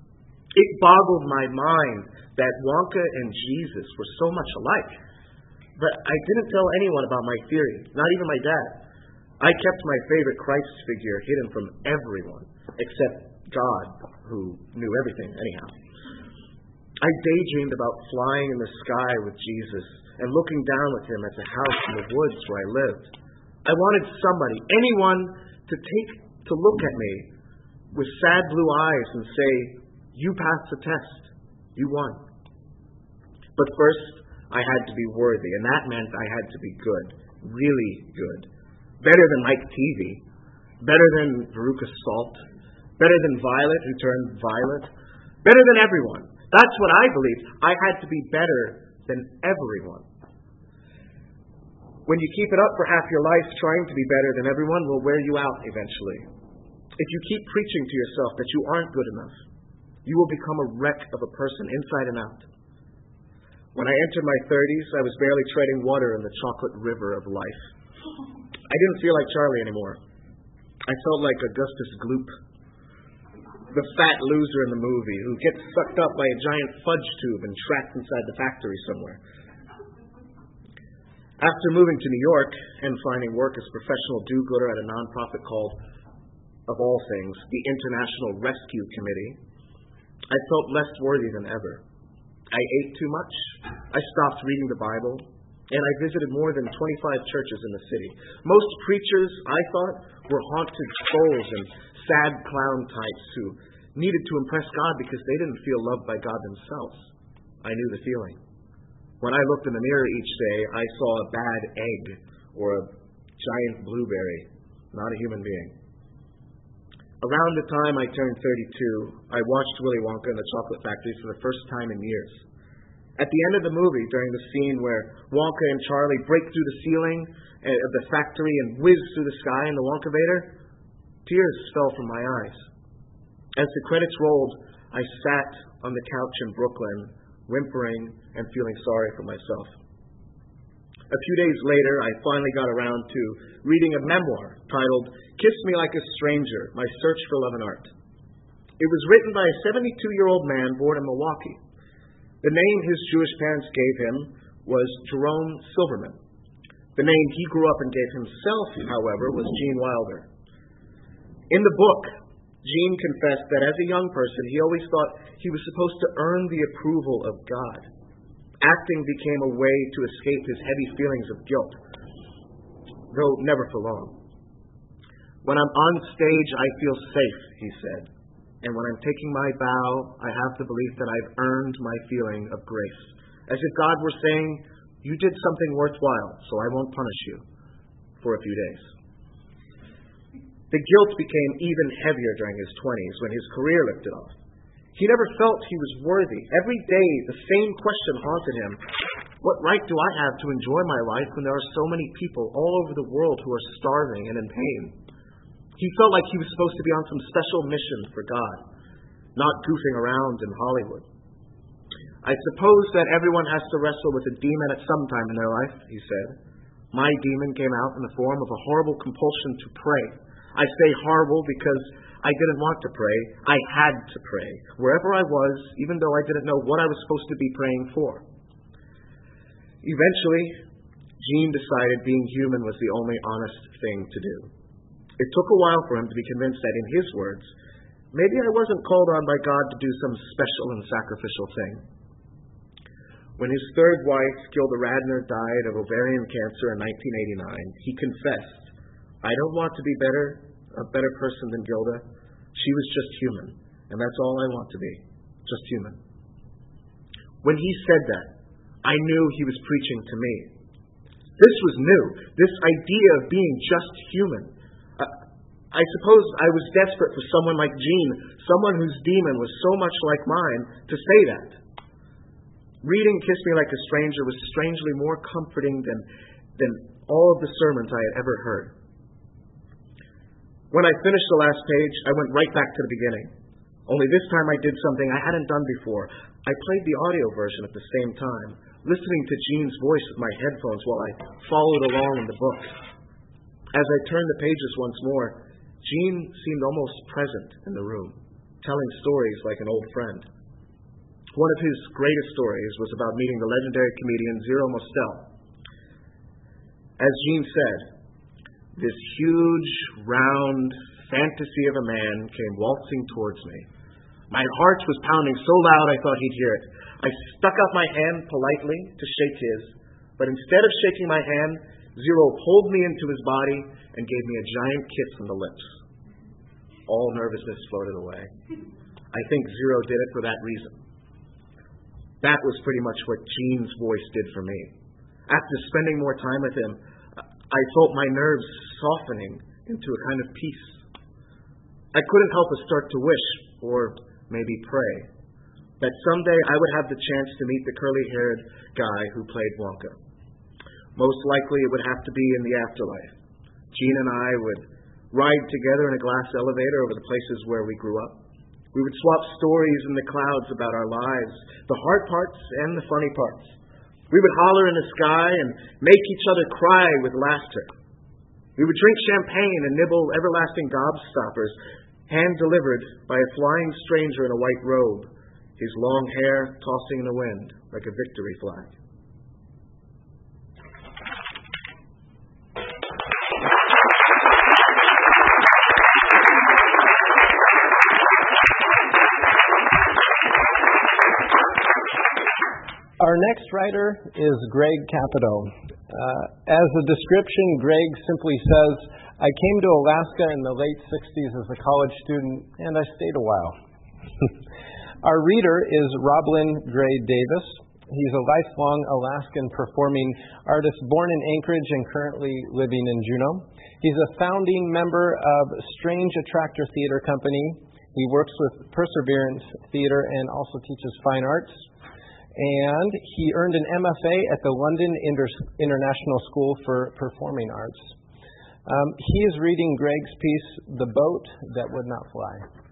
It boggled my mind that Wonka and Jesus were so much alike. But I didn't tell anyone about my theory, not even my dad. I kept my favorite Christ figure hidden from everyone, except God, who knew everything anyhow. I daydreamed about flying in the sky with Jesus and looking down with him at the house in the woods where I lived. I wanted somebody, anyone, to take to look at me with sad blue eyes and say, you passed the test. You won. But first, I had to be worthy, and that meant I had to be good, really good. Better than Mike Teavee, better than Veruca Salt, better than Violet, who turned violet, better than everyone. That's what I believed. I had to be better than everyone. When you keep it up for half your life, trying to be better than everyone will wear you out eventually. If you keep preaching to yourself that you aren't good enough, you will become a wreck of a person inside and out. When I entered my thirties, I was barely treading water in the chocolate river of life. I didn't feel like Charlie anymore. I felt like Augustus Gloop, the fat loser in the movie who gets sucked up by a giant fudge tube and trapped inside the factory somewhere. After moving to New York and finding work as a professional do-gooder at a nonprofit called, of all things, the International Rescue Committee, I felt less worthy than ever. I ate too much, I stopped reading the Bible, and I visited more than twenty-five churches in the city. Most preachers, I thought, were haunted souls and sad clown types who needed to impress God because they didn't feel loved by God themselves. I knew the feeling. When I looked in the mirror each day, I saw a bad egg or a giant blueberry, not a human being. Around the time I turned thirty-two, I watched Willy Wonka and the Chocolate Factory for the first time in years. At the end of the movie, during the scene where Wonka and Charlie break through the ceiling of the factory and whiz through the sky in the Wonkavator, tears fell from my eyes. As the credits rolled, I sat on the couch in Brooklyn, whimpering and feeling sorry for myself. A few days later, I finally got around to reading a memoir titled Kiss Me Like a Stranger, My Search for Love and Art. It was written by a seventy-two-year-old man born in Milwaukee. The name his Jewish parents gave him was Jerome Silverman. The name he grew up and gave himself, however, was Gene Wilder. In the book, Gene confessed that as a young person, he always thought he was supposed to earn the approval of God. Acting became a way to escape his heavy feelings of guilt, though never for long. When I'm on stage, I feel safe, he said. And when I'm taking my bow, I have the belief that I've earned my feeling of grace. As if God were saying, you did something worthwhile, so I won't punish you for a few days. The guilt became even heavier during his twenties when his career lifted off. He never felt he was worthy. Every day, the same question haunted him. What right do I have to enjoy my life when there are so many people all over the world who are starving and in pain? He felt like he was supposed to be on some special mission for God, not goofing around in Hollywood. I suppose that everyone has to wrestle with a demon at some time in their life, he said. My demon came out in the form of a horrible compulsion to pray. I say horrible because I didn't want to pray. I had to pray, wherever I was, even though I didn't know what I was supposed to be praying for. Eventually, Gene decided being human was the only honest thing to do. It took a while for him to be convinced that, in his words, maybe I wasn't called on by God to do some special and sacrificial thing. When his third wife, Gilda Radner, died of ovarian cancer in nineteen eighty-nine, he confessed, I don't want to be better, a better person than Gilda. She was just human, and that's all I want to be, just human. When he said that, I knew he was preaching to me. This was new, this idea of being just human. Uh, I suppose I was desperate for someone like Gene, someone whose demon was so much like mine, to say that. Reading Kiss Me Like a Stranger was strangely more comforting than, than all of the sermons I had ever heard. When I finished the last page, I went right back to the beginning. Only this time I did something I hadn't done before. I played the audio version at the same time, listening to Gene's voice with my headphones while I followed along in the book. As I turned the pages once more, Gene seemed almost present in the room, telling stories like an old friend. One of his greatest stories was about meeting the legendary comedian Zero Mostel. As Gene said, this huge, round fantasy of a man came waltzing towards me. My heart was pounding so loud I thought he'd hear it. I stuck out my hand politely to shake his, but instead of shaking my hand, Zero pulled me into his body and gave me a giant kiss on the lips. All nervousness floated away. I think Zero did it for that reason. That was pretty much what Gene's voice did for me. After spending more time with him, I felt my nerves softening into a kind of peace. I couldn't help but start to wish, or maybe pray, that someday I would have the chance to meet the curly-haired guy who played Wonka. Most likely it would have to be in the afterlife. Gene and I would ride together in a glass elevator over the places where we grew up. We would swap stories in the clouds about our lives, the hard parts and the funny parts. We would holler in the sky and make each other cry with laughter. We would drink champagne and nibble everlasting gobstoppers, hand-delivered by a flying stranger in a white robe, his long hair tossing in the wind like a victory flag. Our next writer is Greg Capito. Uh, as a description, Greg simply says, I came to Alaska in the late sixties as a college student, and I stayed a while. Our reader is Roblin Gray Davis. He's a lifelong Alaskan performing artist born in Anchorage and currently living in Juneau. He's a founding member of Strange Attractor Theater Company. He works with Perseverance Theater and also teaches fine arts. And he earned an M F A at the London Inter- International School for Performing Arts. Um, he is reading Greg's piece, The Boat That Would Not Fly.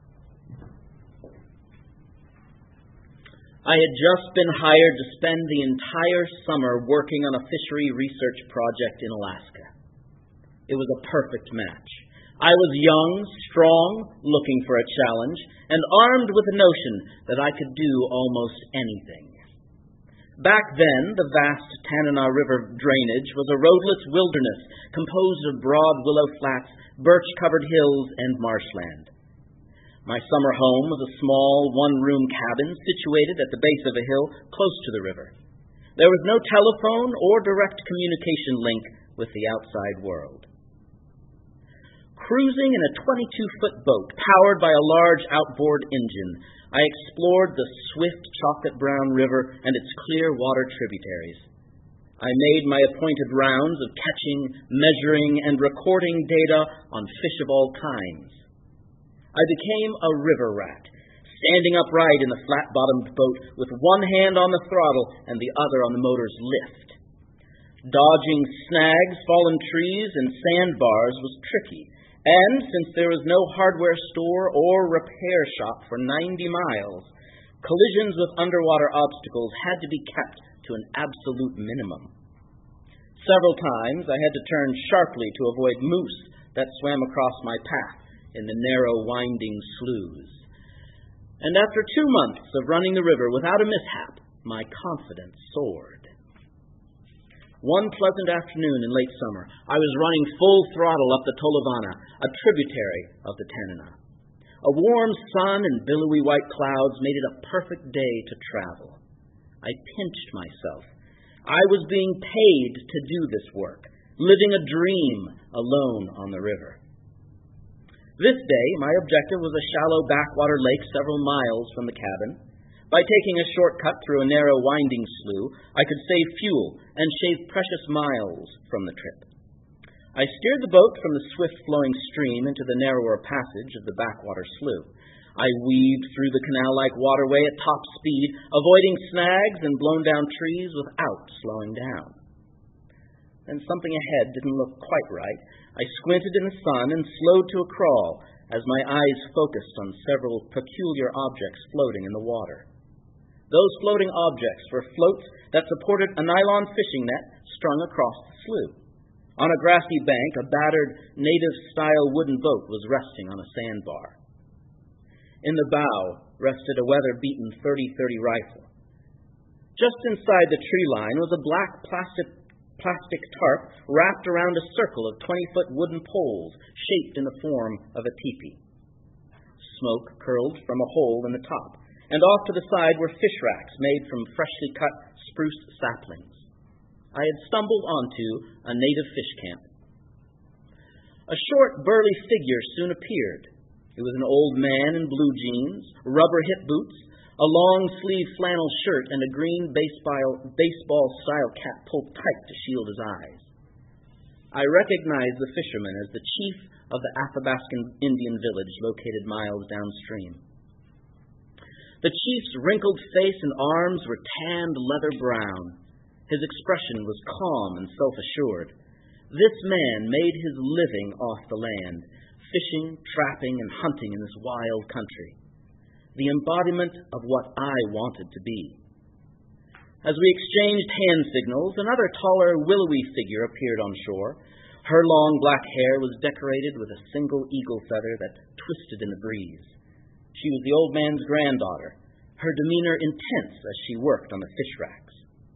I had just been hired to spend the entire summer working on a fishery research project in Alaska. It was a perfect match. I was young, strong, looking for a challenge, and armed with the notion that I could do almost anything. Back then, the vast Tanana River drainage was a roadless wilderness composed of broad willow flats, birch-covered hills, and marshland. My summer home was a small, one-room cabin situated at the base of a hill close to the river. There was no telephone or direct communication link with the outside world. Cruising in a twenty-two-foot boat powered by a large outboard engine, I explored the swift chocolate-brown river and its clear water tributaries. I made my appointed rounds of catching, measuring, and recording data on fish of all kinds. I became a river rat, standing upright in the flat-bottomed boat with one hand on the throttle and the other on the motor's lift. Dodging snags, fallen trees, and sandbars was tricky, and since there was no hardware store or repair shop for ninety miles, collisions with underwater obstacles had to be kept to an absolute minimum. Several times I had to turn sharply to avoid moose that swam across my path in the narrow, winding sloughs. And after two months of running the river without a mishap, my confidence soared. One pleasant afternoon in late summer, I was running full throttle up the Tolovana, a tributary of the Tanana. A warm sun and billowy white clouds made it a perfect day to travel. I pinched myself. I was being paid to do this work, living a dream alone on the river. This day, my objective was a shallow backwater lake several miles from the cabin. By taking a shortcut through a narrow winding slough, I could save fuel and shave precious miles from the trip. I steered the boat from the swift-flowing stream into the narrower passage of the backwater slough. I weaved through the canal-like waterway at top speed, avoiding snags and blown-down trees without slowing down. Then something ahead didn't look quite right. I squinted in the sun and slowed to a crawl as my eyes focused on several peculiar objects floating in the water. Those floating objects were floats that supported a nylon fishing net strung across the slough. On a grassy bank, a battered, native-style wooden boat was resting on a sandbar. In the bow rested a weather-beaten thirty thirty rifle. Just inside the tree line was a black plastic, plastic tarp wrapped around a circle of twenty-foot wooden poles shaped in the form of a teepee. Smoke curled from a hole in the top, and off to the side were fish racks made from freshly cut spruce saplings. I had stumbled onto a native fish camp. A short, burly figure soon appeared. It was an old man in blue jeans, rubber hip boots, a long-sleeved flannel shirt, and a green baseball, baseball-style cap pulled tight to shield his eyes. I recognized the fisherman as the chief of the Athabascan Indian village located miles downstream. The chief's wrinkled face and arms were tanned leather brown. His expression was calm and self-assured. This man made his living off the land, fishing, trapping, and hunting in this wild country. The embodiment of what I wanted to be. As we exchanged hand signals, another taller, willowy figure appeared on shore. Her long black hair was decorated with a single eagle feather that twisted in the breeze. She was the old man's granddaughter, her demeanor intense as she worked on the fish racks.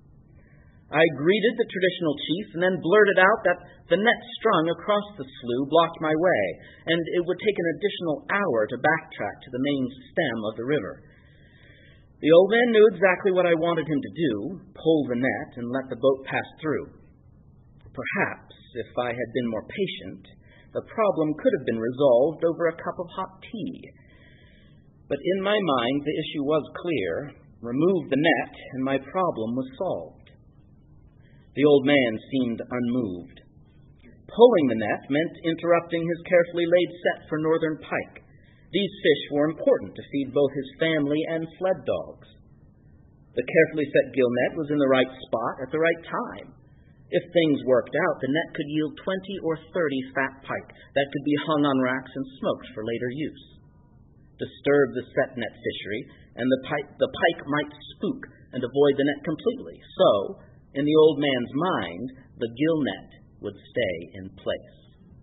I greeted the traditional chief and then blurted out that the net strung across the slough blocked my way, and it would take an additional hour to backtrack to the main stem of the river. The old man knew exactly what I wanted him to do, pull the net and let the boat pass through. Perhaps, if I had been more patient, the problem could have been resolved over a cup of hot tea. But in my mind, the issue was clear. Remove the net, and my problem was solved. The old man seemed unmoved. Pulling the net meant interrupting his carefully laid set for northern pike. These fish were important to feed both his family and sled dogs. The carefully set gill net was in the right spot at the right time. If things worked out, the net could yield twenty or thirty fat pike that could be hung on racks and smoked for later use. Disturb the set net fishery, and the pike, the pike might spook and avoid the net completely. So, in the old man's mind, the gill net would stay in place.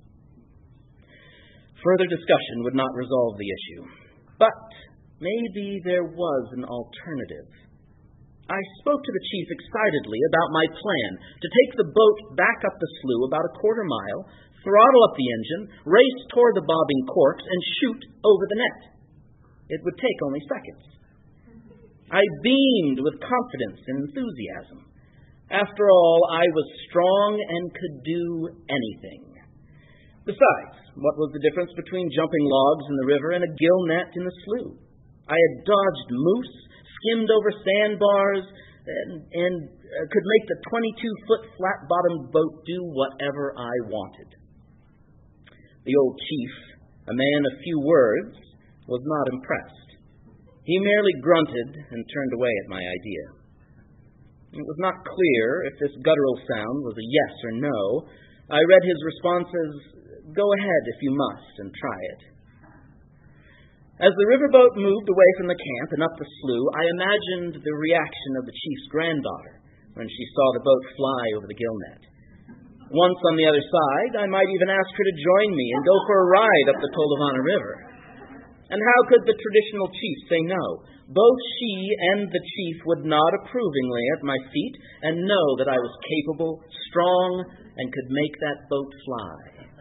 Further discussion would not resolve the issue. But maybe there was an alternative. I spoke to the chief excitedly about my plan to take the boat back up the slough about a quarter mile, throttle up the engine, race toward the bobbing corks, and shoot over the net. It would take only seconds. I beamed with confidence and enthusiasm. After all, I was strong and could do anything. Besides, what was the difference between jumping logs in the river and a gill net in the slough? I had dodged moose, skimmed over sandbars, and, and uh, could make the twenty-two foot flat-bottomed boat do whatever I wanted. The old chief, a man of few words, was not impressed. He merely grunted and turned away at my idea. It was not clear if this guttural sound was a yes or no. I read his response as, "Go ahead if you must, and try it." As the riverboat moved away from the camp and up the slough, I imagined the reaction of the chief's granddaughter when she saw the boat fly over the gill net. Once on the other side, I might even ask her to join me and go for a ride up the Tolovana River. And how could the traditional chief say no? Both she and the chief would nod approvingly at my feet and know that I was capable, strong, and could make that boat fly.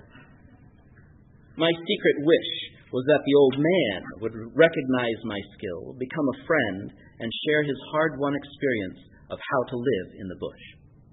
My secret wish was that the old man would recognize my skill, become a friend, and share his hard-won experience of how to live in the bush.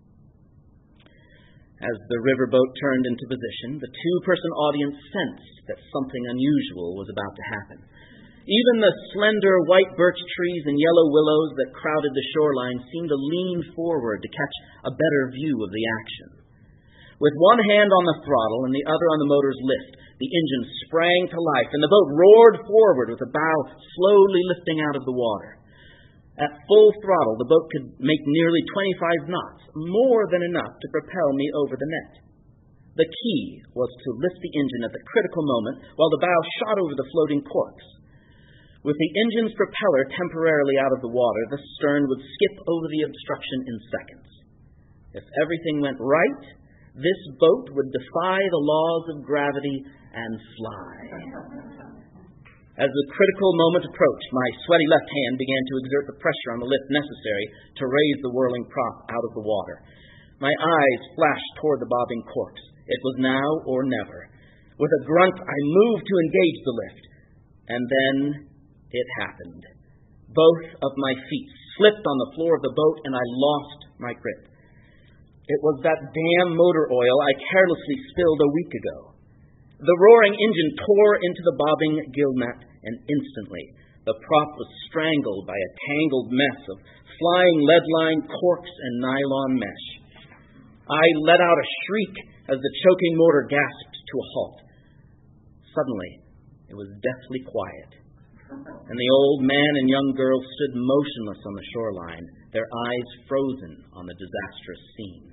As the riverboat turned into position, the two-person audience sensed that something unusual was about to happen. Even the slender white birch trees and yellow willows that crowded the shoreline seemed to lean forward to catch a better view of the action. With one hand on the throttle and the other on the motor's lift, the engine sprang to life, and the boat roared forward with the bow slowly lifting out of the water. At full throttle, the boat could make nearly twenty-five knots, more than enough to propel me over the net. The key was to lift the engine at the critical moment while the bow shot over the floating corks. With the engine's propeller temporarily out of the water, the stern would skip over the obstruction in seconds. If everything went right, this boat would defy the laws of gravity and fly. As the critical moment approached, my sweaty left hand began to exert the pressure on the lift necessary to raise the whirling prop out of the water. My eyes flashed toward the bobbing corks. It was now or never. With a grunt, I moved to engage the lift. And then it happened. Both of my feet slipped on the floor of the boat, and I lost my grip. It was that damn motor oil I carelessly spilled a week ago. The roaring engine tore into the bobbing gill net, and instantly the prop was strangled by a tangled mess of flying lead-lined corks and nylon mesh. I let out a shriek as the choking motor gasped to a halt. Suddenly, it was deathly quiet, and the old man and young girl stood motionless on the shoreline, their eyes frozen on the disastrous scene.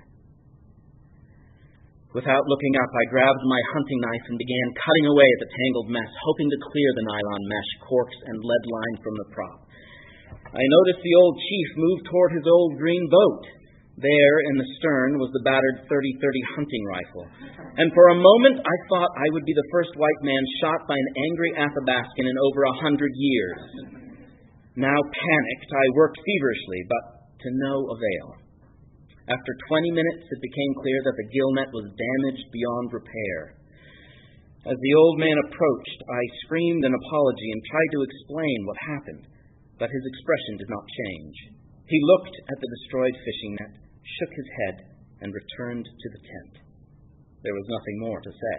Without looking up, I grabbed my hunting knife and began cutting away at the tangled mess, hoping to clear the nylon mesh, corks, and lead line from the prop. I noticed the old chief move toward his old green boat. There, in the stern, was the battered thirty thirty hunting rifle. And for a moment, I thought I would be the first white man shot by an angry Athabascan in over a hundred years. Now panicked, I worked feverishly, but to no avail. After twenty minutes, it became clear that the gill net was damaged beyond repair. As the old man approached, I screamed an apology and tried to explain what happened, but his expression did not change. He looked at the destroyed fishing net, shook his head, and returned to the tent. There was nothing more to say.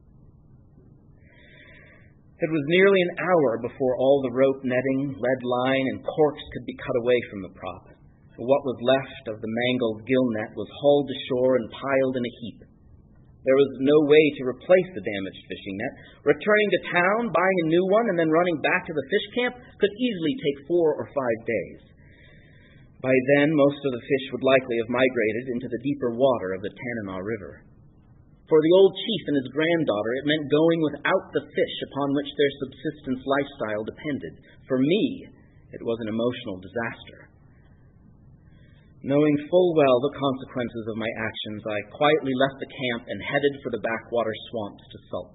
It was nearly an hour before all the rope netting, lead line, and corks could be cut away from the prop. What was left of the mangled gill net was hauled ashore and piled in a heap. There was no way to replace the damaged fishing net. Returning to town, buying a new one, and then running back to the fish camp could easily take four or five days. By then, most of the fish would likely have migrated into the deeper water of the Tanana River. For the old chief and his granddaughter, it meant going without the fish upon which their subsistence lifestyle depended. For me, it was an emotional disaster. Knowing full well the consequences of my actions, I quietly left the camp and headed for the backwater swamps to sulk.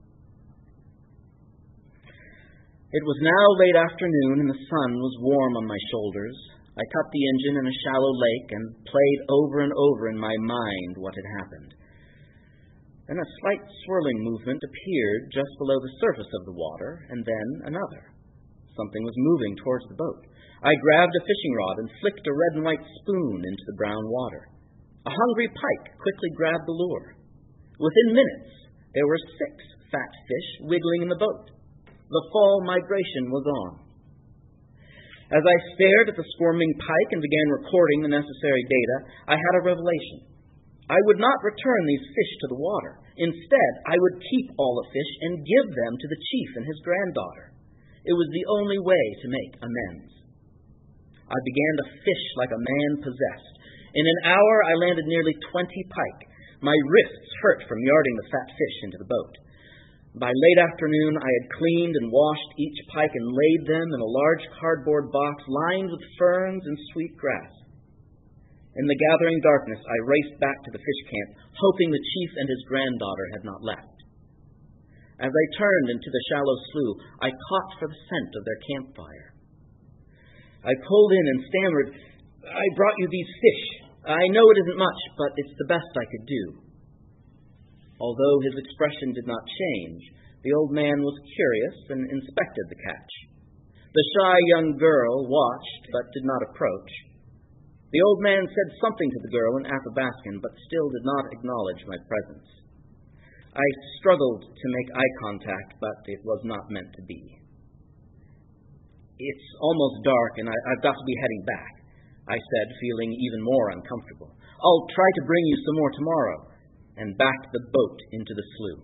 It was now late afternoon and the sun was warm on my shoulders. I cut the engine in a shallow lake and played over and over in my mind what had happened. Then a slight swirling movement appeared just below the surface of the water, and then another. Something was moving towards the boat. I grabbed a fishing rod and flicked a red and white spoon into the brown water. A hungry pike quickly grabbed the lure. Within minutes, There were six fat fish wiggling in the boat. The fall migration was on. As I stared at the squirming pike and began recording the necessary data, I had a revelation. I would not return these fish to the water. Instead, I would keep all the fish and give them to the chief and his granddaughter. It was the only way to make amends. I began to fish like a man possessed. In an hour, I landed nearly twenty pike. My wrists hurt from yarding the fat fish into the boat. By late afternoon, I had cleaned and washed each pike and laid them in a large cardboard box lined with ferns and sweet grass. In the gathering darkness, I raced back to the fish camp, hoping the chief and his granddaughter had not left. As I turned into the shallow slough, I caught for the scent of their campfire. I pulled in and stammered, "I brought you these fish. I know it isn't much, but it's the best I could do." Although his expression did not change, the old man was curious and inspected the catch. The shy young girl watched but did not approach. The old man said something to the girl in Athabascan, but still did not acknowledge my presence. I struggled to make eye contact, but it was not meant to be. "It's almost dark, and I, I've got to be heading back," I said, feeling even more uncomfortable. "I'll try to bring you some more tomorrow," and backed the boat into the slough.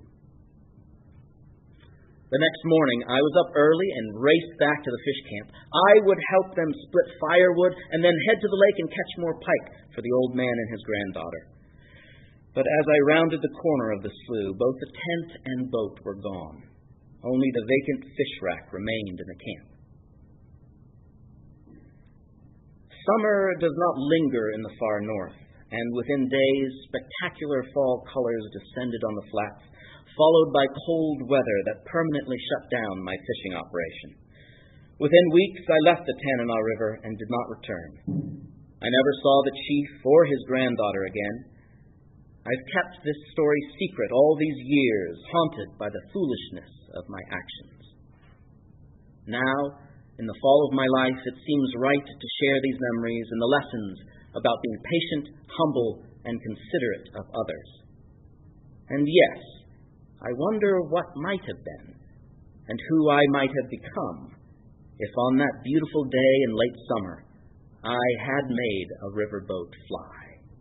The next morning, I was up early and raced back to the fish camp. I would help them split firewood and then head to the lake and catch more pike for the old man and his granddaughter. But as I rounded the corner of the slough, both the tent and boat were gone. Only the vacant fish rack remained in the camp. Summer does not linger in the far north, and within days, spectacular fall colors descended on the flats, followed by cold weather that permanently shut down my fishing operation. Within weeks, I left the Tanana River and did not return. I never saw the chief or his granddaughter again. I've kept this story secret all these years, haunted by the foolishness of my actions. Now, in the fall of my life, it seems right to share these memories and the lessons about being patient, humble, and considerate of others. And yes, I wonder what might have been, and who I might have become, if on that beautiful day in late summer, I had made a riverboat fly.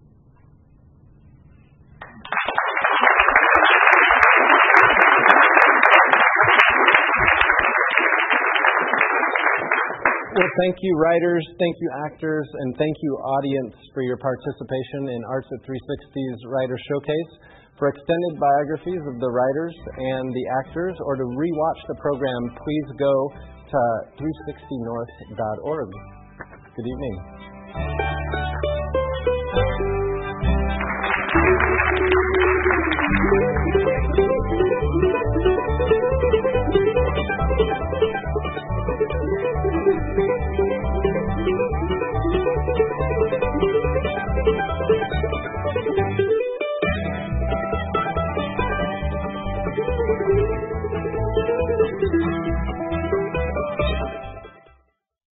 Well, thank you, writers, thank you, actors, and thank you, audience, for your participation in Arts at three sixty's Writer Showcase. For extended biographies of the writers and the actors, or to rewatch the program, please go to three sixty north dot org. Good evening.